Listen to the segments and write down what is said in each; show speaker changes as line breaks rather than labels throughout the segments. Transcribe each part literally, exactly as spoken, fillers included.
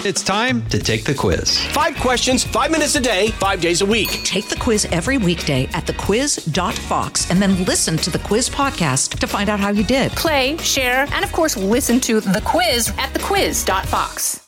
It's time to take the quiz.
Five questions, five minutes a day, five days a week.
Take the quiz every weekday at the quiz dot fox and then listen to the quiz podcast to find out how you did.
Play, share, and of course, listen to the quiz at the quiz dot fox.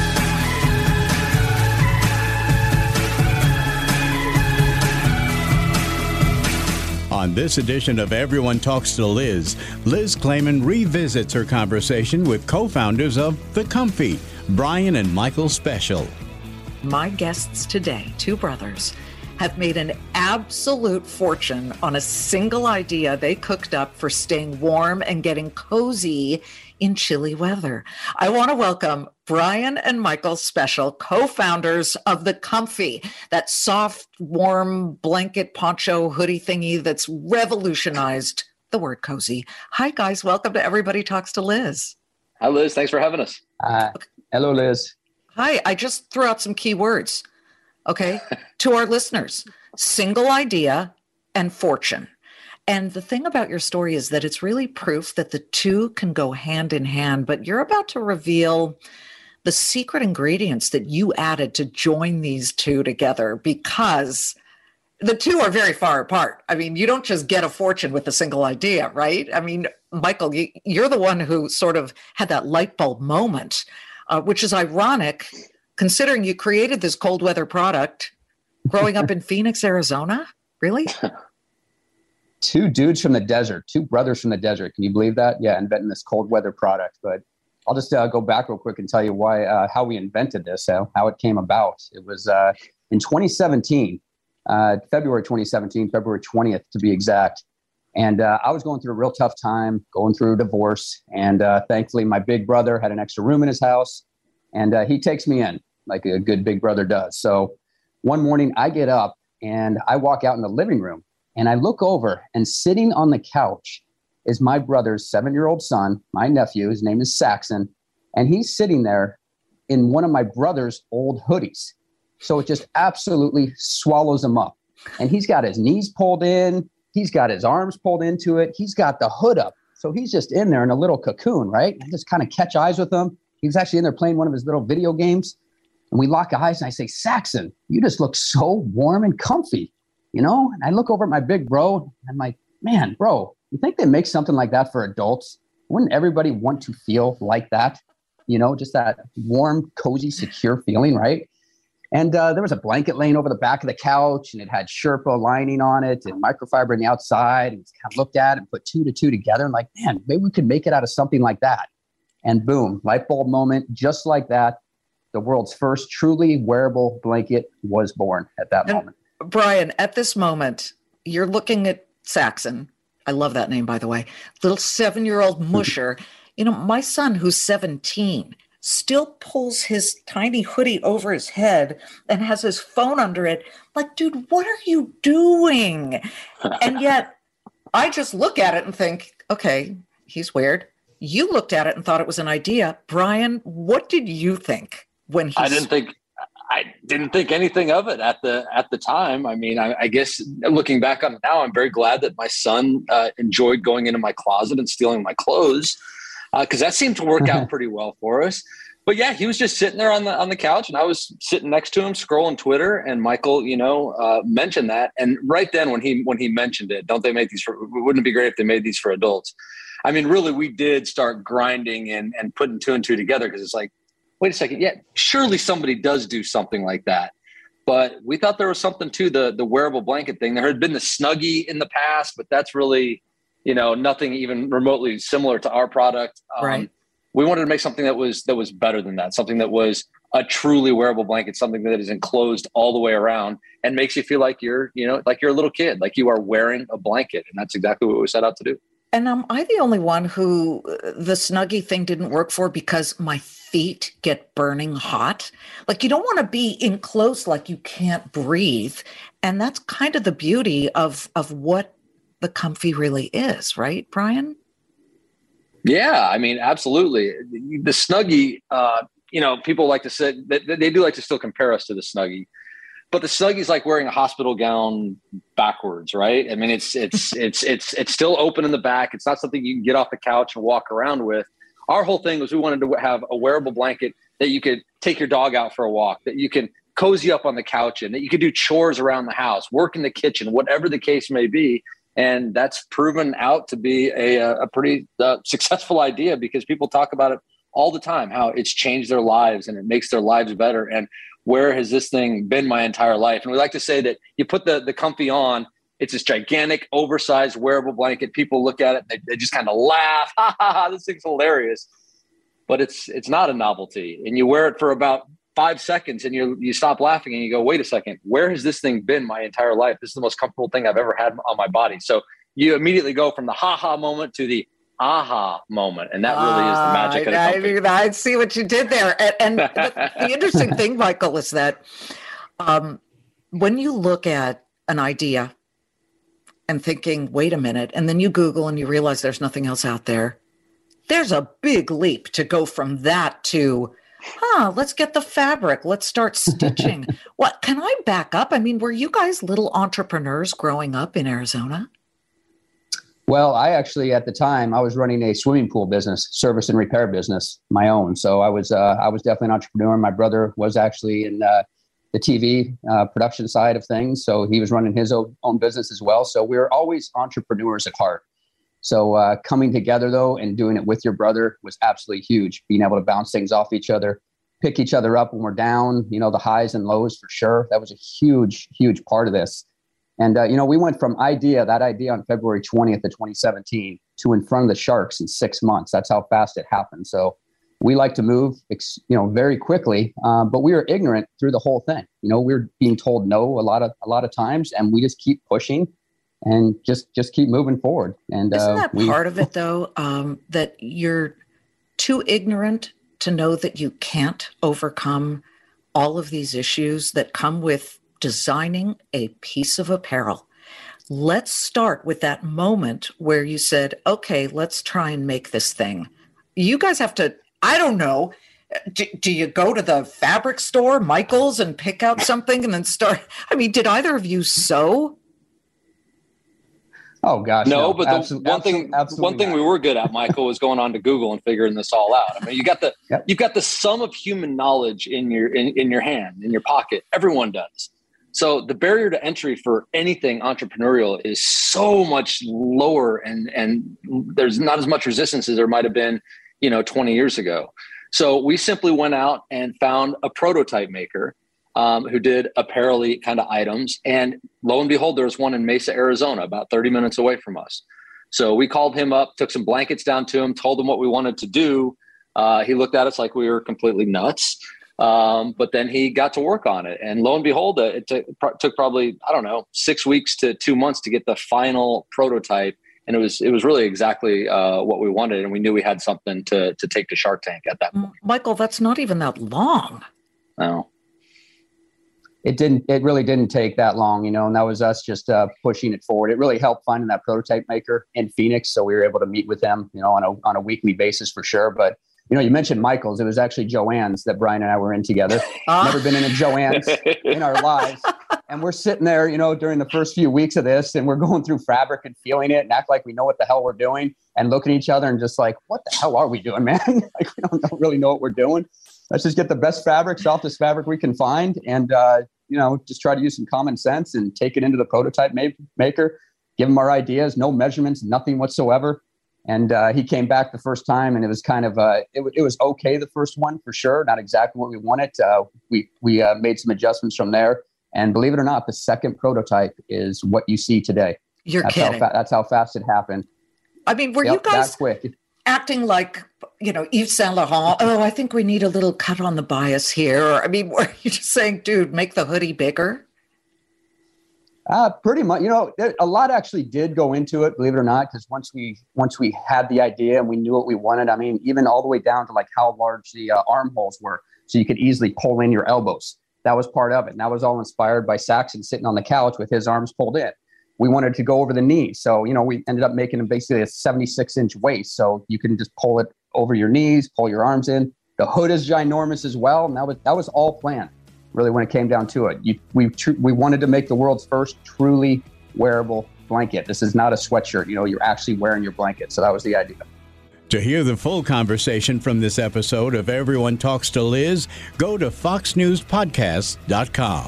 On this edition of Everyone Talks to Liz, Liz Claman revisits her conversation with co-founders of The Comfy, Brian and Michael Special.
My guests today, two brothers, have made an absolute fortune on a single idea they cooked up for staying warm and getting cozy in chilly weather. I want to welcome Brian and Michael Special, co-founders of The Comfy, that soft, warm blanket poncho hoodie thingy that's revolutionized the word cozy. Hi, guys. Welcome to Everybody Talks to Liz.
Hi, Liz. Thanks for having us.
Uh, hello, Liz.
Hi. I just threw out some key words, okay, to our listeners. Single idea and fortune. And the thing about your story is that it's really proof that the two can go hand in hand, but you're about to reveal the secret ingredients that you added to join these two together, because the two are very far apart. I mean, you don't just get a fortune with a single idea, right? I mean, Michael, you're the one who sort of had that light bulb moment, uh, which is ironic considering you created this cold weather product growing up in Phoenix, Arizona. Really?
Two dudes from the desert, two brothers from the desert. Can you believe that? Yeah, inventing this cold weather product. But I'll just uh, go back real quick and tell you why, uh, how we invented this, how, how it came about. It was uh, in twenty seventeen, uh, February twenty seventeen, February twentieth to be exact. And uh, I was going through a real tough time, going through a divorce. And uh, thankfully, my big brother had an extra room in his house. And uh, he takes me in like a good big brother does. So one morning I get up and I walk out in the living room. And I look over, and sitting on the couch is my brother's seven-year-old son, my nephew. His name is Saxon. And he's sitting there in one of my brother's old hoodies. So it just absolutely swallows him up. And he's got his knees pulled in. He's got his arms pulled into it. He's got the hood up. So he's just in there in a little cocoon, right? I just kind of catch eyes with him. He's actually in there playing one of his little video games. And we lock eyes, and I say, Saxon, you just look so warm and comfy. You know, and I look over at my big bro, and I'm like, man, bro, you think they make something like that for adults? Wouldn't everybody want to feel like that? You know, just that warm, cozy, secure feeling, right? And uh, there was a blanket laying over the back of the couch, and it had Sherpa lining on it and microfiber on the outside. And kind of looked at it and put two to two together and like, man, maybe we could make it out of something like that. And boom, light bulb moment, just like that. The world's first truly wearable blanket was born at that
and-
moment.
Brian, at this moment, you're looking at Saxon. I love that name, by the way. Little seven-year-old musher. You know, my son, who's seventeen, still pulls his tiny hoodie over his head and has his phone under it. Like, dude, what are you doing? And yet, I just look at it and think, okay, he's weird. You looked at it and thought it was an idea. Brian, what did you think when he?
I didn't think. I didn't think anything of it at the at the time. I mean, I, I guess looking back on it now, I'm very glad that my son uh, enjoyed going into my closet and stealing my clothes, because uh, that seemed to work out pretty well for us. But yeah, he was just sitting there on the on the couch, and I was sitting next to him scrolling Twitter. And Michael, you know, uh, mentioned that. And right then, when he when he mentioned it, don't they make these for? Wouldn't it be great if they made these for adults? I mean, really, we did start grinding and and putting two and two together, because it's like, wait a second. Yeah, surely somebody does do something like that. But we thought there was something to the the wearable blanket thing. There had been the Snuggie in the past, but that's really, you know, nothing even remotely similar to our product. Um,
right.
We wanted to make something that was that was better than that, something that was a truly wearable blanket, something that is enclosed all the way around and makes you feel like you're, you know, like you're a little kid, like you are wearing a blanket. And that's exactly what we set out to do.
And am I the only one who the Snuggie thing didn't work for because my feet get burning hot? Like, you don't want to be in close like you can't breathe. And that's kind of the beauty of of what the Comfy really is, right, Brian?
Yeah, I mean, absolutely. The Snuggie, uh, you know, people like to say that they, they do like to still compare us to the Snuggie. But the Snuggie is like wearing a hospital gown backwards, right? I mean, it's it's it's it's it's still open in the back. It's not something you can get off the couch and walk around with. Our whole thing was we wanted to have a wearable blanket that you could take your dog out for a walk, that you can cozy up on the couch, and that you can do chores around the house, work in the kitchen, whatever the case may be. And that's proven out to be a, a pretty uh, successful idea, because people talk about it all the time, how it's changed their lives and it makes their lives better. And where has this thing been my entire life? And we like to say that you put the, the Comfy on, it's this gigantic, oversized, wearable blanket. People look at it, they, they just kind of laugh. Ha ha ha, this thing's hilarious. But it's it's not a novelty. And you wear it for about five seconds and you you stop laughing and you go, wait a second, where has this thing been my entire life? This is the most comfortable thing I've ever had on my body. So you immediately go from the ha-ha moment to the aha moment. And that really is the magic of the Comfy.
I, I see what you did there. And, and the, the interesting thing, Michael, is that um, when you look at an idea and thinking, wait a minute, and then you Google and you realize there's nothing else out there, there's a big leap to go from that to, huh, let's get the fabric. Let's start stitching. What, can I back up? I mean, were you guys little entrepreneurs growing up in Arizona?
Well, I actually, at the time, I was running a swimming pool business, service and repair business, my own. So I was, uh, I was definitely an entrepreneur. My brother was actually in uh, the T V uh, production side of things. So he was running his own, own business as well. So we were always entrepreneurs at heart. So uh, coming together, though, and doing it with your brother was absolutely huge. Being able to bounce things off each other, pick each other up when we're down, you know, the highs and lows for sure. That was a huge, huge part of this. And, uh, you know, we went from idea, that idea on February twentieth of twenty seventeen to in front of the Sharks in six months. That's how fast it happened. So we like to move, you know, very quickly, um, but we were ignorant through the whole thing. You know, we were being told no a lot of a lot of times, and we just keep pushing and just just keep moving forward. And
isn't
uh,
that
we,
part of it, though, um, that you're too ignorant to know that you can't overcome all of these issues that come with designing a piece of apparel? Let's start with that moment where you said, okay, let's try and make this thing. You guys have to, I don't know, do, do you go to the fabric store, Michael's, and pick out something and then start? I mean, did either of you sew?
Oh gosh,
no.
no.
But the
Absol-
one thing,
absolutely
one thing
not.
we were good at, Michael, was going on to Google and figuring this all out. I mean, you got the,
Yep.
you've got the sum of human knowledge in your in, in your hand, in your pocket. Everyone does. So the barrier to entry for anything entrepreneurial is so much lower, and and there's not as much resistance as there might have been, you know, twenty years ago. So we simply went out and found a prototype maker um, who did apparel-y kind of items. And lo and behold, there was one in Mesa, Arizona, about thirty minutes away from us. So we called him up, took some blankets down to him, told him what we wanted to do. Uh, he looked at us like we were completely nuts. Um, but then he got to work on it. And lo and behold, uh, it t- pr- took probably, I don't know, six weeks to two months to get the final prototype. And it was it was really exactly uh, what we wanted. And we knew we had something to to take to Shark Tank at that point.
Michael, that's not even that long.
No.
It didn't, it really didn't take that long, you know, and that was us just uh, pushing it forward. It really helped finding that prototype maker in Phoenix. So we were able to meet with them, you know, on a, on a weekly basis for sure. But, you know, you mentioned Michael's. It was actually Joann's that Brian and I were in together.
Ah.
Never been in a Joann's in our lives. And we're sitting there, you know, during the first few weeks of this, and we're going through fabric and feeling it and act like we know what the hell we're doing, and looking at each other and just like, what the hell are we doing, man? Like, we don't, don't really know what we're doing. Let's just get the best fabric, softest fabric we can find, and, uh, you know, just try to use some common sense and take it into the prototype ma- maker, give him our ideas, no measurements, nothing whatsoever. And uh, he came back the first time, and it was kind of, uh, it, it was okay the first one for sure, not exactly what we wanted. Uh, we we uh, made some adjustments from there. And believe it or not, the second prototype is what you see today.
You're
that's
kidding.
How fa- that's how fast it happened.
I mean, were
Yep,
you guys
that quick.
acting like, you know, Yves Saint Laurent? Oh, I think we need a little cut on the bias here. Or, I mean, were you just saying, dude, make the hoodie bigger?
Uh, pretty much, you know, there, a lot actually did go into it, believe it or not, because once we once we had the idea and we knew what we wanted, I mean, even all the way down to like how large the uh, armholes were, so you could easily pull in your elbows. That was part of it. And that was all inspired by Saxon sitting on the couch with his arms pulled in. We wanted to go over the knees. So, you know, we ended up making basically a seventy-six inch waist. So you can just pull it over your knees, pull your arms in. The hood is ginormous as well. And that was, that was all planned, really, when it came down to it. You, we, tr- we wanted to make the world's first truly wearable blanket. This is not a sweatshirt. You know, you're actually wearing your blanket. So that was the idea.
To hear the full conversation from this episode of Everyone Talks to Liz, go to fox news podcast dot com.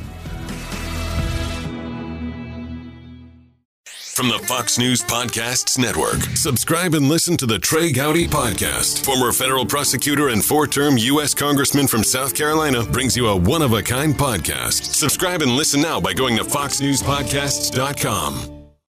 From the Fox News Podcasts Network, subscribe and listen to the Trey Gowdy Podcast. Former federal prosecutor and four-term U S Congressman from South Carolina brings you a one-of-a-kind podcast. Subscribe and listen now by going to fox news podcasts dot com.